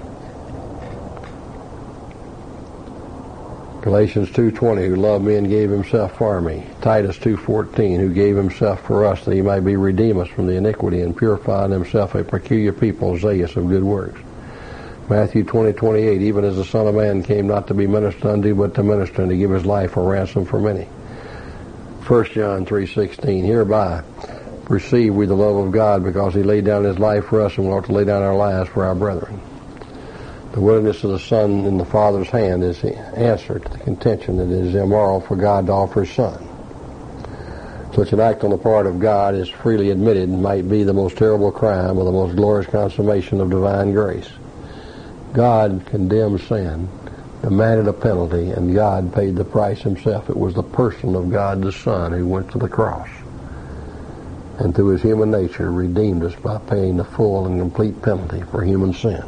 Galatians 2:20, who loved me and gave himself for me. Titus 2:14, who gave himself for us that he might be redeem us from the iniquity and purify in himself a peculiar people, zealous of good works. Matthew 20:28, even as the Son of Man came not to be ministered unto, but to minister and to give his life a ransom for many. 1 John 3:16, hereby perceive we the love of God, because he laid down his life for us, and we ought to lay down our lives for our brethren. The willingness of the Son in the Father's hand is the answer to the contention that it is immoral for God to offer his Son. Such an act on the part of God is freely admitted might be the most terrible crime or the most glorious consummation of divine grace. God condemned sin, demanded a penalty, and God paid the price himself. It was the person of God the Son who went to the cross and through his human nature redeemed us by paying the full and complete penalty for human sin.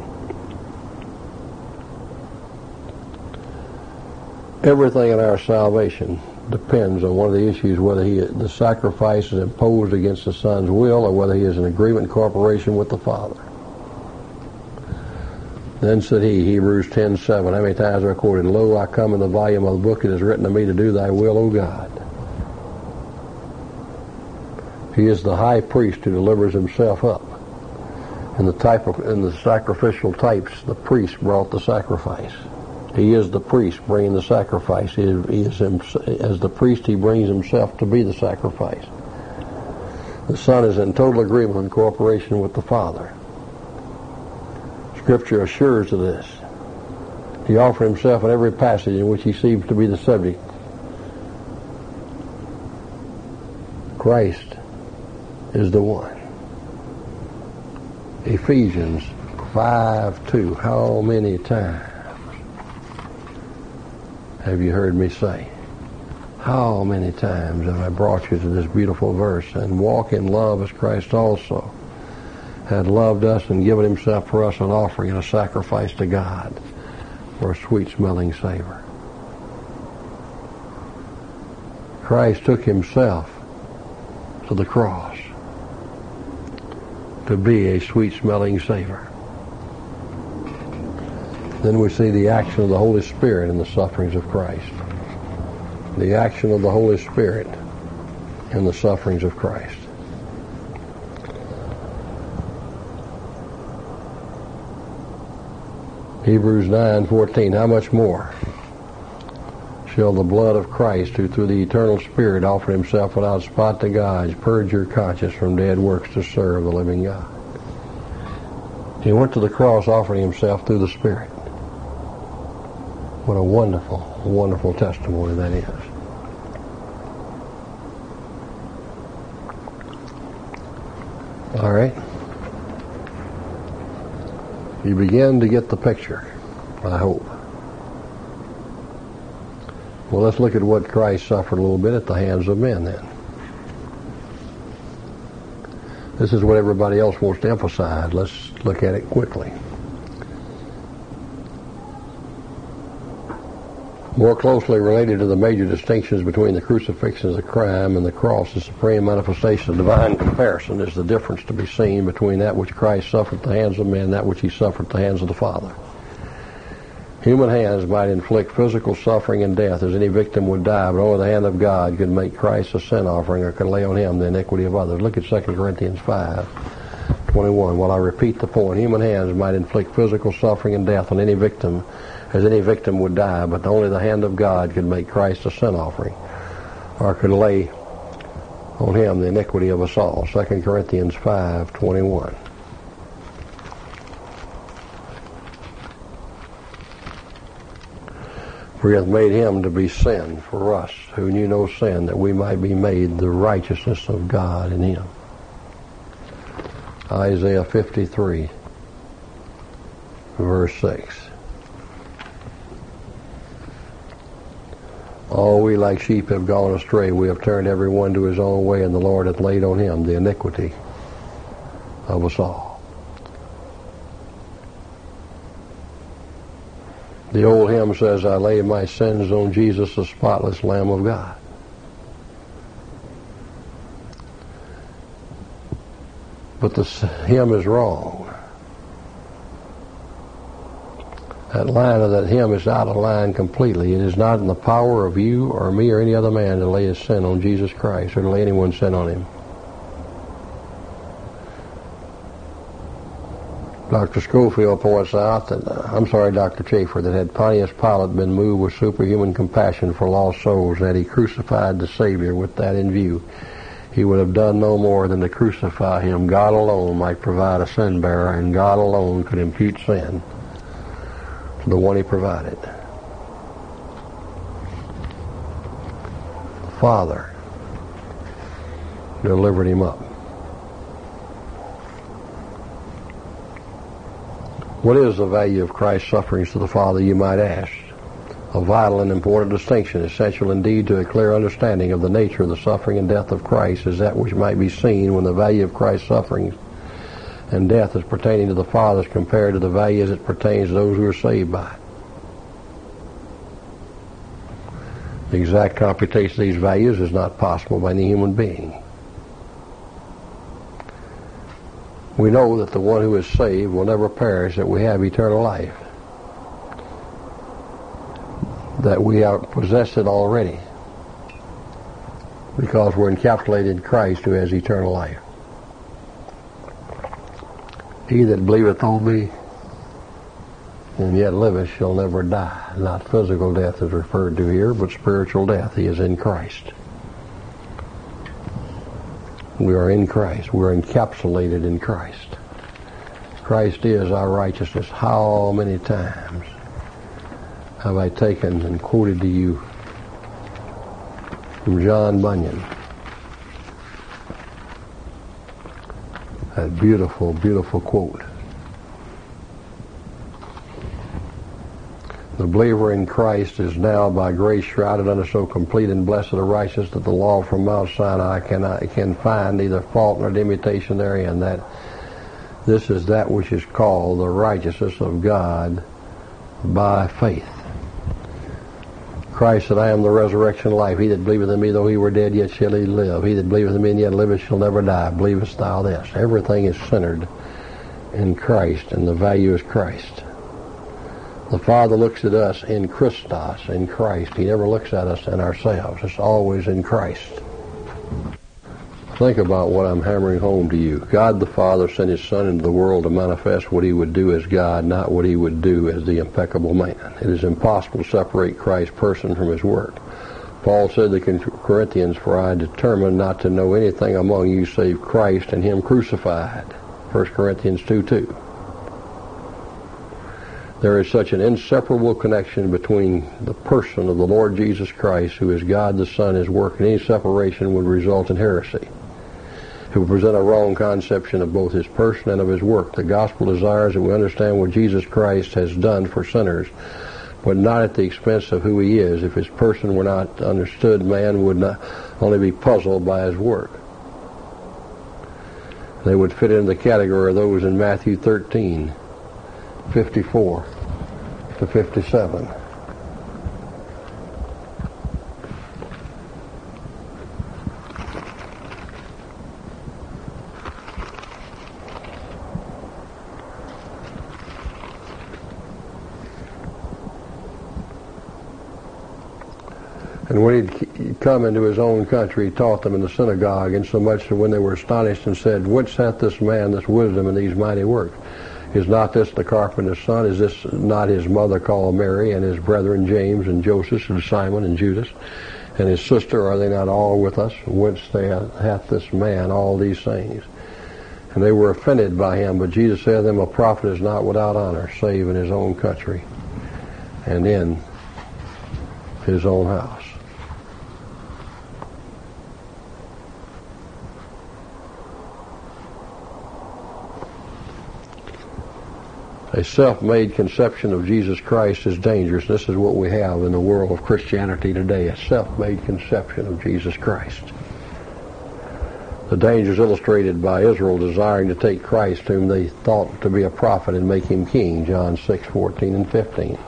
Everything in our salvation depends on one of the issues, whether the sacrifice is imposed against the Son's will or whether he is in agreement cooperation with the Father. Then said he, Hebrews 10:7, how many times are quoted, Lo, I come in the volume of the book, it is written to me to do thy will, O God. He is the high priest who delivers himself up. In the sacrificial types, the priest brought the sacrifice. He is the priest bringing the sacrifice. He is as the priest, he brings himself to be the sacrifice. The Son is in total agreement and cooperation with the Father. Scripture assures of this. He offered himself in every passage in which he seems to be the subject. Christ is the one. Ephesians 5:2. How many times have you heard me say? How many times have I brought you to this beautiful verse? And walk in love as Christ also had loved us and given himself for us an offering and a sacrifice to God for a sweet-smelling savor. Christ took himself to the cross to be a sweet-smelling savor. Then we see the action of the Holy Spirit in the sufferings of Christ. The action of the Holy Spirit in the sufferings of Christ. Hebrews 9:14, how much more shall the blood of Christ, who through the eternal Spirit offered himself without spot to God, purge your conscience from dead works to serve the living God? He went to the cross offering himself through the Spirit. What a wonderful, wonderful testimony that is. All right. You begin to get the picture, I hope. Well, let's look at what Christ suffered a little bit at the hands of men then. This is what everybody else wants to emphasize. Let's look at it quickly. More closely related to the major distinctions between the crucifixion as a crime and the cross, the supreme manifestation of divine comparison, is the difference to be seen between that which Christ suffered at the hands of men and that which he suffered at the hands of the Father. Human hands might inflict physical suffering and death as any victim would die, but only the hand of God could make Christ a sin offering or could lay on him the iniquity of others. Look at 2 Corinthians 5:21. Well, I repeat the point. Human hands might inflict physical suffering and death on any victim as any victim would die, but only the hand of God could make Christ a sin offering or could lay on him the iniquity of us all. 2 Corinthians 5:21. For he hath made him to be sin for us, who knew no sin, that we might be made the righteousness of God in him. Isaiah 53, verse 6. All we like sheep have gone astray. We have turned every one to his own way, and the Lord hath laid on him the iniquity of us all. The old hymn says, I lay my sins on Jesus, the spotless Lamb of God. But the hymn is wrong. That line of that hymn is out of line completely. It is not in the power of you or me or any other man to lay his sin on Jesus Christ or to lay anyone's sin on him. Dr. Schofield points out that, Dr. Chafer, that had Pontius Pilate been moved with superhuman compassion for lost souls, that he crucified the Savior with that in view, he would have done no more than to crucify him. God alone might provide a sin bearer, and God alone could impute sin to the one he provided. The Father delivered him up. What is the value of Christ's sufferings to the Father, you might ask? A vital and important distinction, essential indeed to a clear understanding of the nature of the suffering and death of Christ, is that which might be seen when the value of Christ's sufferings and death as pertaining to the Father is compared to the value as it pertains to those who are saved by it. The exact computation of these values is not possible by any human being. We know that the one who is saved will never perish, that we have eternal life, that we are possessed it already, because we're encapsulated in Christ who has eternal life. He that believeth on me and yet liveth shall never die. Not physical death is referred to here, but spiritual death. He is in Christ. We are in Christ. We're encapsulated in Christ. Christ is our righteousness. How many times have I taken and quoted to you from John Bunyan? That beautiful, beautiful quote. The believer in Christ is now by grace shrouded under so complete and blessed a righteousness that the law from Mount Sinai can find neither fault nor imitation therein. That this is that which is called the righteousness of God by faith. Christ said, I am the resurrection and life. He that believeth in me, though he were dead, yet shall he live. He that believeth in me and yet liveth shall never die. Believest thou this? Everything is centered in Christ, and the value is Christ. The Father looks at us in Christos, in Christ. He never looks at us in ourselves. It's always in Christ. Think about what I'm hammering home to you. God the Father sent His Son into the world to manifest what He would do as God, not what He would do as the impeccable man. It is impossible to separate Christ's person from His work. Paul said to the Corinthians, for I determined not to know anything among you save Christ and Him crucified. 1 Corinthians 2:2. There is such an inseparable connection between the person of the Lord Jesus Christ, who is God the Son, His work, and any separation would result in heresy. It would present a wrong conception of both His person and of His work. The gospel desires that we understand what Jesus Christ has done for sinners, but not at the expense of who He is. If His person were not understood, man would not only be puzzled by His work. They would fit into the category of those in Matthew 13:54 to 57. And when he'd come into his own country, he taught them in the synagogue, insomuch that when they were astonished and said, whence hath this man this wisdom and these mighty works? Is not this the carpenter's son? Is this not his mother called Mary, and his brethren James and Joseph and Simon and Judas, and his sister? Are they not all with us? Whence hath this man all these things? And they were offended by him. But Jesus said to them, a prophet is not without honor, save in his own country and in his own house. A self-made conception of Jesus Christ is dangerous. This is what we have in the world of Christianity today, a self-made conception of Jesus Christ. The danger is illustrated by Israel desiring to take Christ, whom they thought to be a prophet, and make him king, John 6:14 and 15.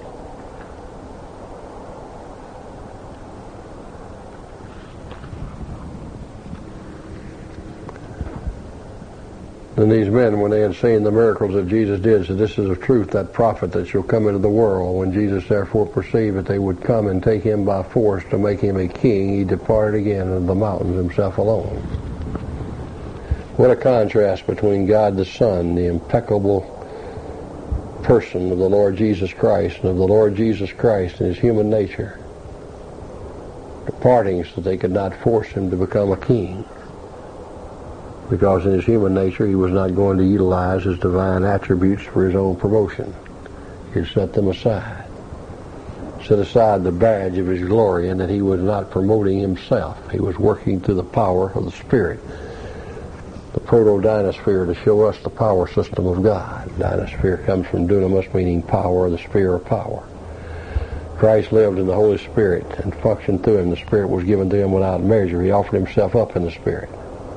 And these men, when they had seen the miracles that Jesus did, said, this is of truth that prophet that shall come into the world. When Jesus therefore perceived that they would come and take him by force to make him a king, he departed again into the mountains himself alone. What a contrast between God the Son, the impeccable person of the Lord Jesus Christ, and of the Lord Jesus Christ in his human nature, departing so they could not force him to become a king, because in his human nature he was not going to utilize his divine attributes for his own promotion. He had set them aside, set aside the badge of his glory, and that he was not promoting himself. He was working through the power of the Spirit, the proto-dynasphere, to show us the power system of God. Dynasphere comes from dunamis, meaning power, the sphere of power. Christ lived in the Holy Spirit and functioned through him. The Spirit was given to him without measure. He offered himself up in the Spirit.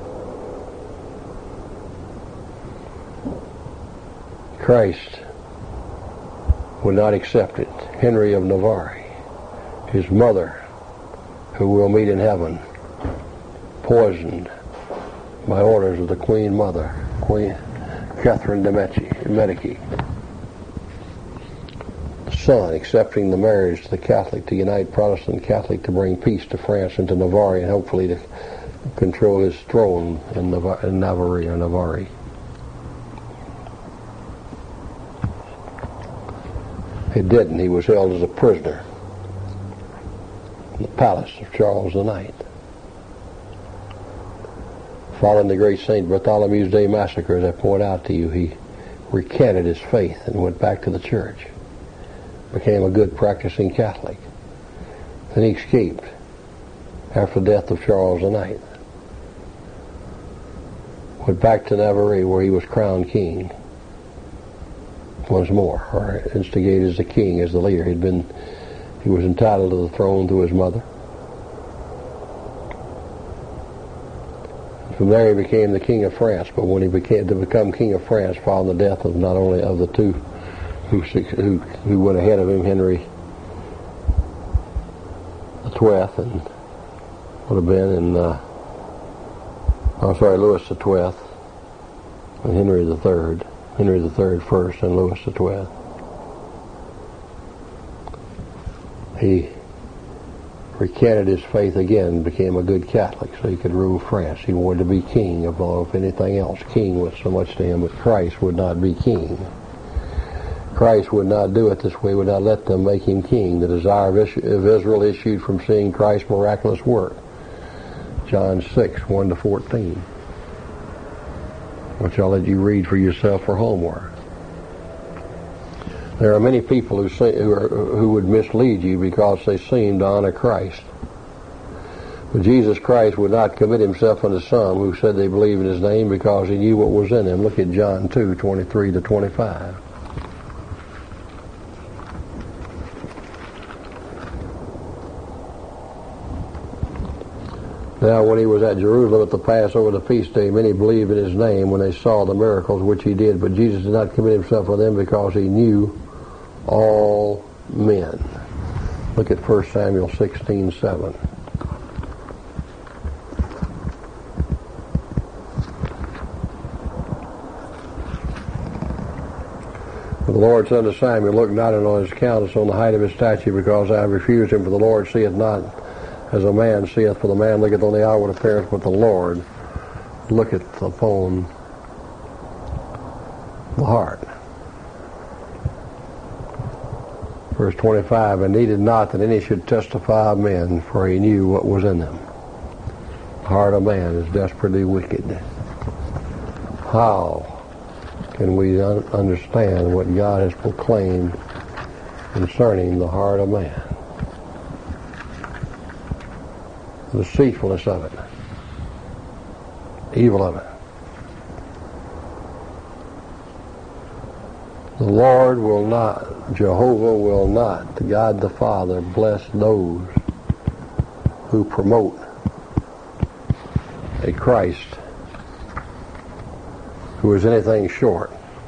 Christ would not accept it. Henry of Navarre, his mother, who we'll meet in heaven, poisoned by orders of the Queen Mother, Queen Catherine de Medici. The son accepting the marriage to the Catholic to unite Protestant and Catholic to bring peace to France and to Navarre, and hopefully to control his throne in Navarre. He didn't. He was held as a prisoner in the palace of Charles IX. Following the great St. Bartholomew's Day massacre, as I point out to you, he recanted his faith and went back to the church, became a good practicing Catholic. Then he escaped after the death of Charles IX, went back to Navarre, where he was crowned king once more, or instigated as the king, as the leader. He was entitled to the throne through his mother. From there he became the King of France, but when he became to become King of France following the death of not only of the two who went ahead of him, Henry XII, and would have been in Louis XII and Henry III first and Louis XII. He recanted his faith again, became a good Catholic so he could rule France. He wanted to be king above anything else. King was so much to him, but Christ would not be king. Christ would not do it this way, would not let them make him king. The desire of Israel issued from seeing Christ's miraculous work. John 6, 1-14. Which I'll let you read for yourself for homework. There are many people who would mislead you because they seem to honor Christ. But Jesus Christ would not commit himself unto some who said they believe in his name because he knew what was in them. Look at John 2, 23-25. Now, when he was at Jerusalem at the Passover, the feast day, many believed in his name when they saw the miracles which he did. But Jesus did not commit himself to them because he knew all men. Look at 1 Samuel 16:7. The Lord said to Samuel, look not on his countenance, on the height of his stature, because I have refused him. For the Lord seeth not as a man seeth, for the man looketh on the outward appearance, but the Lord looketh upon the heart. Verse 25, and needed not that any should testify of men, for he knew what was in them. The heart of man is desperately wicked. How can we understand what God has proclaimed concerning the heart of man? The deceitfulness of it, evil of it. The Lord will not, Jehovah will not, God the Father, bless those who promote a Christ who is anything short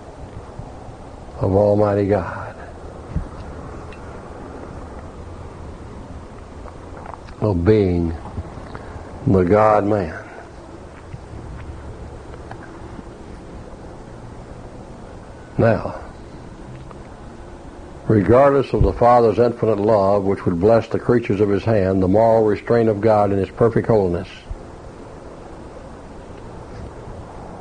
of Almighty God, of being the God-man. Now, regardless of the Father's infinite love, which would bless the creatures of his hand, the moral restraint of God in his perfect holiness,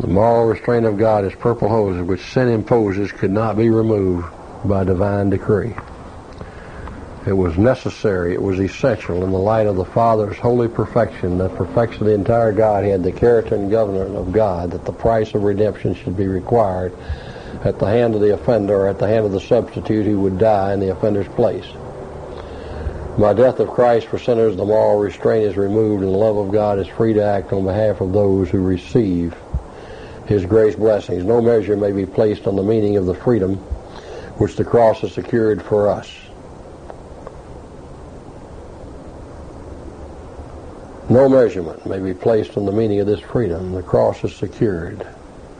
The moral restraint of God is purple hoses which sin imposes could not be removed by divine decree. It was necessary, it was essential in the light of the Father's holy perfection, that perfects the entire Godhead, the character and government of God, that the price of redemption should be required at the hand of the offender or at the hand of the substitute who would die in the offender's place. By death of Christ for sinners, the moral restraint is removed and the love of God is free to act on behalf of those who receive His grace blessings. No measure may be placed on the meaning of the freedom which the cross has secured for us. No measurement may be placed on the meaning of this freedom the cross has secured.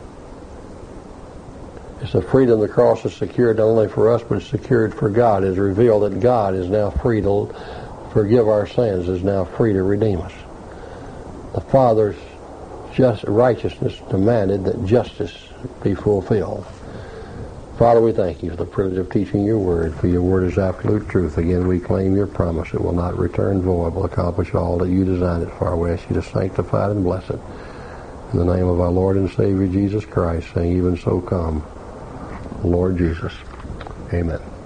It's a freedom the cross has secured not only for us, but it's secured for God. It is revealed that God is now free to forgive our sins, is now free to redeem us. The Father's just righteousness demanded that justice be fulfilled. Father, we thank you for the privilege of teaching your word, for your word is absolute truth. Again, we claim your promise. It will not return void, will accomplish all that you designed it for. We ask you to sanctify it and bless it. In the name of our Lord and Savior, Jesus Christ, saying, even so come, Lord Jesus. Amen.